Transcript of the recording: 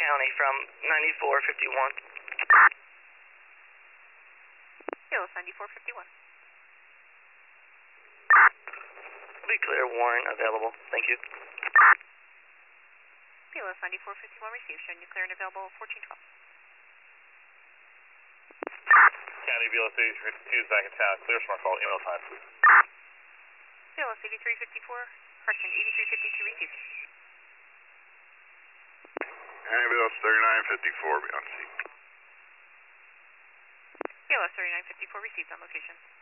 County from 9451. PLS 9451. Be clear, Warren available. Thank you. PLS 9451 received. Showing you clear and available 1412. County BLS 8352 is back in town. Clear smart call. Email time, please. PLS 8354. Correction, 8352 received. County BLS 3954 beyond seat. PLS 3954 received on location.